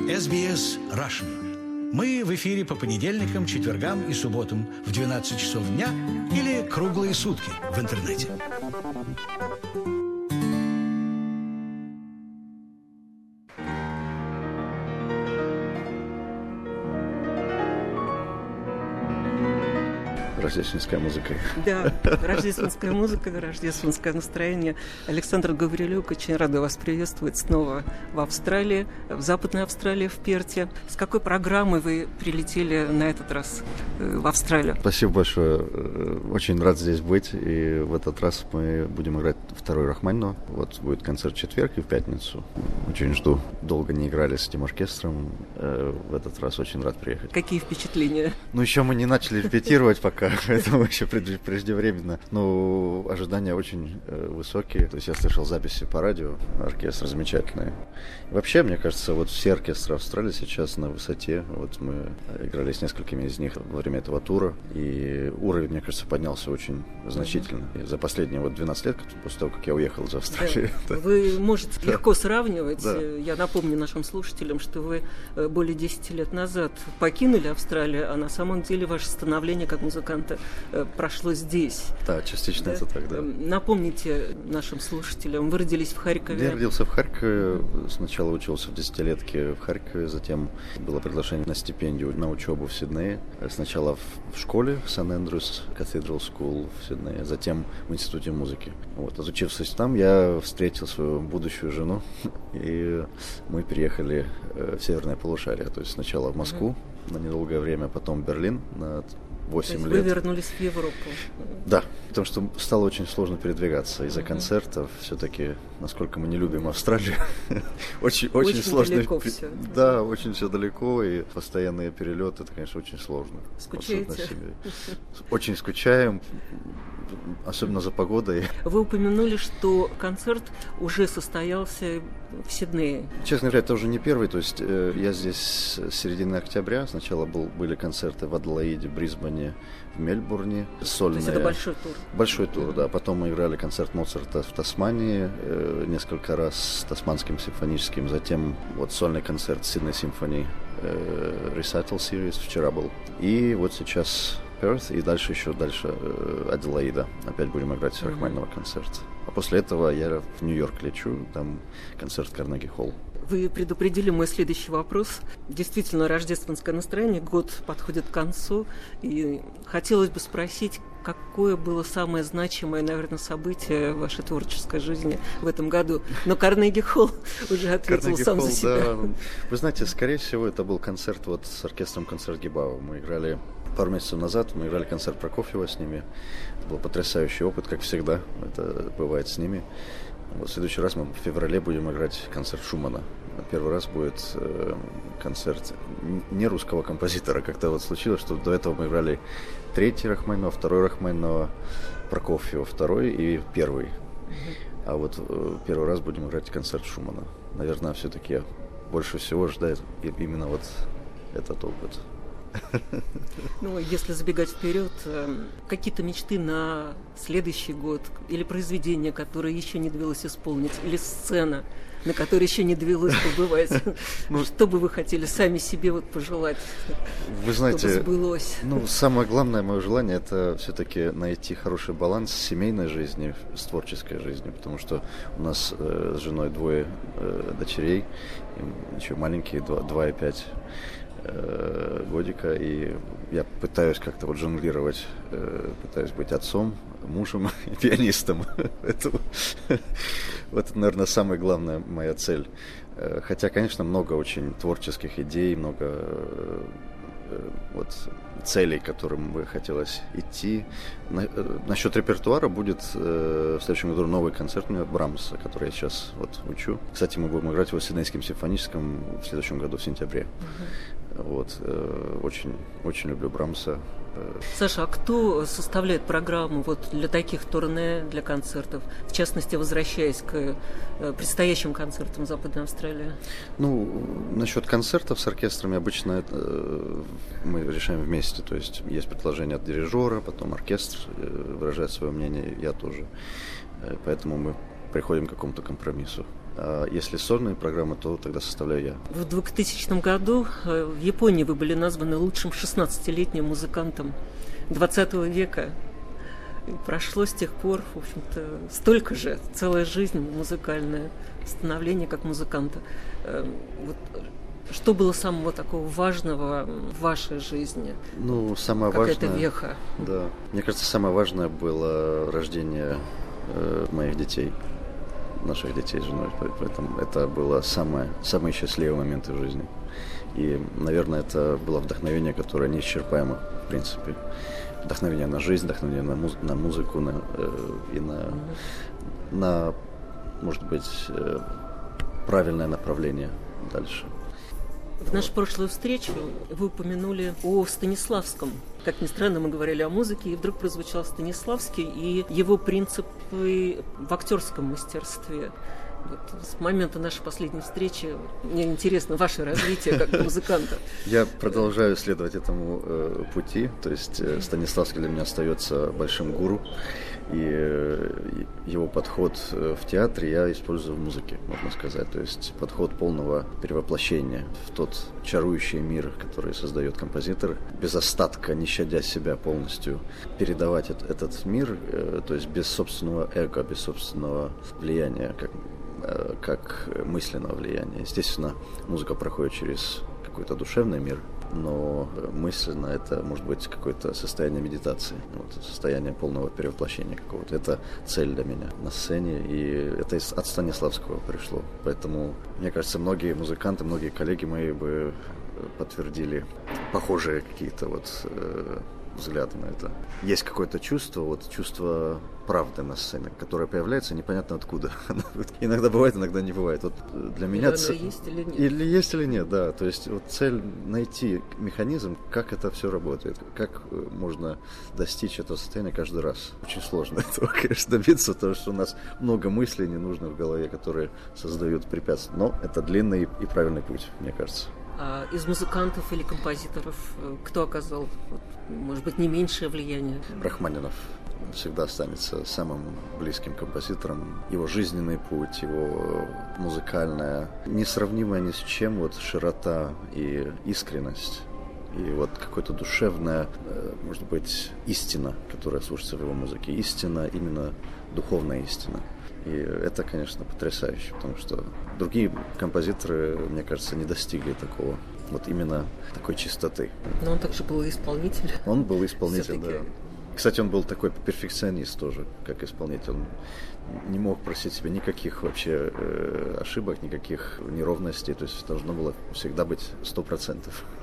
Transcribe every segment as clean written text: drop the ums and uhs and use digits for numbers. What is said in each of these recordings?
SBS Russian. Мы в эфире по понедельникам, четвергам и субботам в 12 часов дня или круглые сутки в интернете. Рождественская музыка. Да, рождественская музыка, рождественское настроение. Александр Гаврилюк, очень рада вас приветствовать снова в Австралии, в Западной Австралии, в Перте. С какой программой вы прилетели на этот раз в Австралию? Спасибо большое. Очень рад здесь быть. И в этот раз мы будем играть второй Рахманинов. Вот будет концерт в четверг и в пятницу. Очень жду. Долго не играли с этим оркестром. В этот раз очень рад приехать. Какие впечатления? Еще мы не начали репетировать пока. Поэтому еще преждевременно. Но ожидания очень высокие. То есть я слышал записи по радио. Оркестр замечательный. Вообще, мне кажется, вот все оркестры Австралии сейчас на высоте. Вот мы играли с несколькими из них во время этого тура. И уровень, мне кажется, поднялся очень значительно. И за последние 12 лет, после того, как я уехал из Австралии. Да. Вы можете легко сравнивать. Да. Я напомню нашим слушателям, что вы более 10 лет назад покинули Австралию, а на самом деле ваше становление как музыканта прошло здесь. Да, частично это так, да. Напомните нашим слушателям, вы родились в Харькове. Я родился в Харькове, сначала учился в десятилетке в Харькове, затем было приглашение на стипендию на учебу в Сиднее. Сначала в школе Сан-Эндрюс Cathedral School в Сиднее, затем в институте музыки. Вот, отучившись там, я встретил свою будущую жену, и мы переехали в северное полушарие, то есть сначала в Москву на недолгое время, потом в Берлин на 8 лет. Вы вернулись в Европу? Да, потому что стало очень сложно передвигаться из-за концертов. Все-таки, насколько мы не любим Австралию, очень сложно. Далеко все. Да, очень все далеко, и постоянные перелеты, это, конечно, очень сложно. Скучаете? Очень скучаем, особенно за погодой. Вы упомянули, что концерт уже состоялся в Сиднее. Честно говоря, это уже не первый, то есть я здесь с середины октября. Сначала были концерты в Аделаиде, Брисбене, в Мельбурне. Сольные. То есть это большой тур? Большой тур, да. Потом мы играли концерт Моцарта в Тасмании несколько раз с Тасманским симфоническим. Затем сольный концерт Сидней Симфонии, Recital Series вчера был. И вот сейчас Перт, и дальше Аделаида. Опять будем играть с Рахманинова концерт. А после этого я в Нью-Йорк лечу, там концерт в Карнеги-холл. Вы предупредили мой следующий вопрос. Действительно, рождественское настроение, год подходит к концу, и хотелось бы спросить, какое было самое значимое, наверное, событие в вашей творческой жизни в этом году? Но Карнеги-холл уже ответил сам за себя. Да. Вы знаете, скорее всего, это был концерт с оркестром Концертгебау. Мы играли пару месяцев назад, концерт Прокофьева с ними. Это был потрясающий опыт, как всегда, это бывает с ними. В следующий раз мы в феврале будем играть концерт Шумана. Первый раз будет концерт не русского композитора. Как-то случилось, что до этого мы играли третий Рахманинова, второй Рахманинова, Прокофьева второй и первый. А первый раз будем играть концерт Шумана. Наверное, все-таки больше всего ждает именно этот опыт. Если забегать вперед, какие-то мечты на следующий год, или произведение, которое еще не довелось исполнить, или сцена, на которой еще не довелось побывать, что бы вы хотели сами себе пожелать, вы знаете, чтобы сбылось? Самое главное мое желание – это все-таки найти хороший баланс семейной жизни с творческой жизнью, потому что у нас с женой 2 дочерей, еще маленькие, 2 и 5 годика, и я пытаюсь как-то жонглировать, пытаюсь быть отцом, мужем и пианистом. Это, наверное, самая главная моя цель. Хотя, конечно, много очень творческих идей, много целей, к которым бы хотелось идти. Насчет репертуара будет в следующем году новый концерт у меня Брамса, который я сейчас учу. Кстати, мы будем играть его в Сиднейском симфоническом в следующем году, в сентябре. Очень, очень люблю Брамса. Саша, а кто составляет программу для таких турне, для концертов? В частности, возвращаясь к предстоящим концертам в Западной Австралии. Насчет концертов с оркестрами обычно мы решаем вместе. То есть предложение от дирижера, потом оркестр выражает свое мнение, я тоже. Поэтому мы приходим к какому-то компромиссу. А если сольные программы, то тогда составляю я. В 2000 году в Японии вы были названы лучшим 16-летним музыкантом 20 века. И прошло с тех пор, в общем-то, столько же, целая жизнь музыкальная, становление как музыканта. Вот, что было самого такого важного в вашей жизни? Ну, самое Какая-то важное... веха. Да. Мне кажется, самое важное было рождение моих детей, наших детей с женой. Поэтому это было самые счастливые моменты в жизни. И, наверное, это было вдохновение, которое неисчерпаемо, в принципе. Вдохновение на жизнь, вдохновение на музыку и на, может быть, правильное направление дальше. В нашу прошлую встречу вы упомянули о Станиславском. Как ни странно, мы говорили о музыке, и вдруг прозвучал Станиславский и его принципы в актерском мастерстве. Вот, с момента нашей последней встречи мне интересно ваше развитие как музыканта. Я продолжаю следовать этому пути, то есть Станиславский для меня остается большим гуру, и его подход в театре я использую в музыке, можно сказать, то есть подход полного перевоплощения в тот чарующий мир, который создает композитор, без остатка, не щадя себя полностью, передавать этот мир, то есть без собственного эго, без собственного влияния, как мысленного влияния. Естественно, музыка проходит через какой-то душевный мир, но мысленно это может быть какое-то состояние медитации, состояние полного перевоплощения какого-то. Это цель для меня на сцене, и это от Станиславского пришло. Поэтому, мне кажется, многие музыканты, многие коллеги мои бы подтвердили похожие какие-то взгляды на это. Есть какое-то чувство, чувство правды на сцене, которое появляется непонятно откуда. Иногда бывает, иногда не бывает. Вот для меня есть или нет. Или есть или нет, да. То есть цель найти механизм, как это все работает, как можно достичь этого состояния каждый раз. Очень сложно этого, конечно, добиться, потому что у нас много мыслей ненужных в голове, которые создают препятствия. Но это длинный и правильный путь, мне кажется. А из музыкантов или композиторов кто оказал, может быть, не меньшее влияние? Рахманинов всегда останется самым близким композитором. Его жизненный путь, его музыкальная, несравнимая ни с чем широта и искренность. И какая-то душевная, может быть, истина, которая слышится в его музыке. Истина, именно духовная истина. И это, конечно, потрясающе, потому что другие композиторы, мне кажется, не достигли такого, именно такой чистоты. Но он также был и исполнитель. Он был исполнитель, все-таки. Да. Кстати, он был такой перфекционист тоже, как исполнитель. Он не мог просить себе никаких вообще ошибок, никаких неровностей. То есть должно было всегда быть 100%.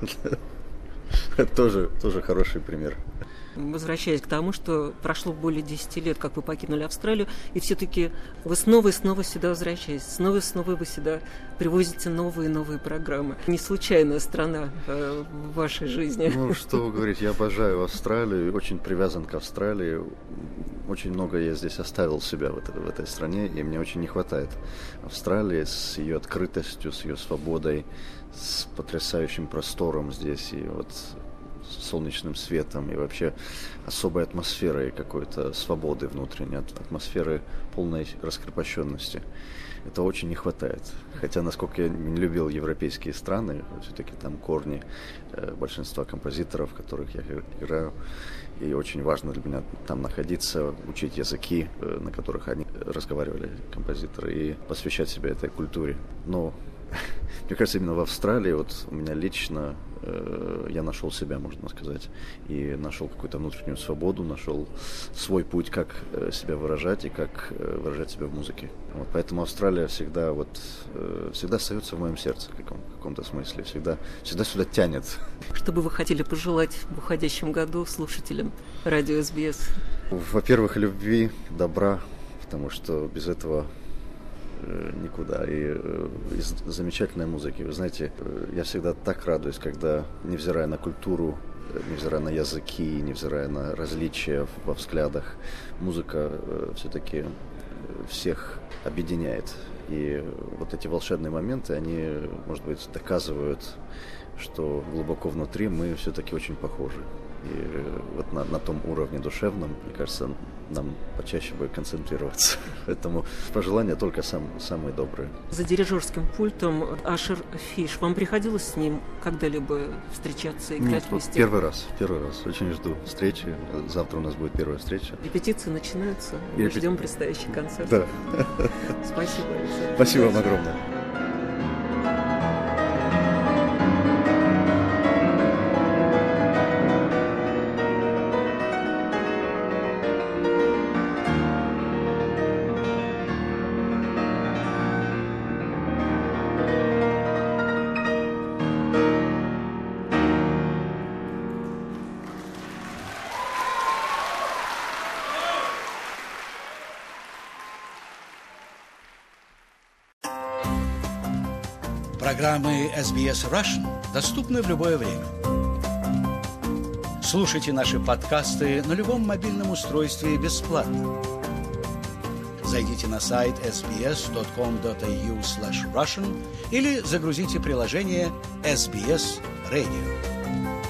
Это тоже хороший пример. Возвращаясь к тому, что прошло более 10 лет, как вы покинули Австралию, и все-таки вы снова и снова сюда возвращаетесь, снова и снова вы сюда привозите новые и новые программы. Не случайная страна в вашей жизни. Ну, что вы говорите, я обожаю Австралию, очень привязан к Австралии. Очень много я здесь оставил себя в этой стране, и мне очень не хватает Австралии с ее открытостью, с ее свободой, с потрясающим простором здесь, и солнечным светом и вообще особой атмосферой какой-то свободы внутренней, атмосферы полной раскрепощенности. Это очень не хватает. Хотя, насколько я не любил европейские страны, все-таки там корни большинства композиторов, которых я играю, и очень важно для меня там находиться, учить языки, на которых они разговаривали, композиторы, и посвящать себя этой культуре. Но мне кажется, именно в Австралии у меня лично я нашел себя, можно сказать, и нашел какую-то внутреннюю свободу, нашел свой путь, как себя выражать и как выражать себя в музыке. Поэтому Австралия всегда остается в моем сердце в каком-то смысле, всегда сюда тянет. Что бы вы хотели пожелать в уходящем году слушателям радио СБС? Во-первых, любви, добра, потому что без этого никуда. И замечательной музыки. Вы знаете, я всегда так радуюсь, когда, невзирая на культуру, невзирая на языки, невзирая на различия во взглядах, музыка все-таки всех объединяет. И эти волшебные моменты, они, может быть, доказывают, что глубоко внутри мы все-таки очень похожи. И вот на том уровне душевном, мне кажется, нам почаще бы концентрироваться. Поэтому пожелания только самые добрые. За дирижерским пультом Ашер Фиш. Вам приходилось с ним когда-либо встречаться и играть вместе? Первый раз. Очень жду встречи. Завтра у нас будет первая встреча. Репетиции начинаются. Мы ждем предстоящий концерт. Да. Спасибо, Александр. Спасибо вам огромное. Программы SBS Russian доступны в любое время. Слушайте наши подкасты на любом мобильном устройстве бесплатно. Зайдите на сайт sbs.com.au/russian или загрузите приложение SBS Radio.